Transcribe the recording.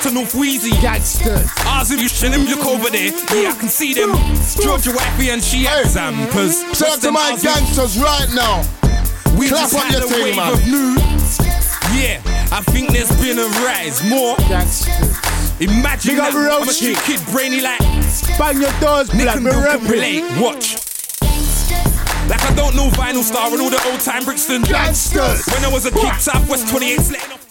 to North Wheezy. Gangsters. Ours if you shouldn't look over there. Yeah, I can see them. Georgia Wifey and she exam. Cause shout out to my gangsters right now. we Clap just up had your a thing, wave man. of new. Yeah, I think there's been a rise. More. Gangsters. Imagine Big up that. I'm a Rochi. street kid, brainy like Bang your doors, Nick black. and Me Bill can reppin'. relate. Watch. Like I don't know Vinyl Star and all the old time Brixton. Gangsters. When I was a kid, Southwest 28 letting off.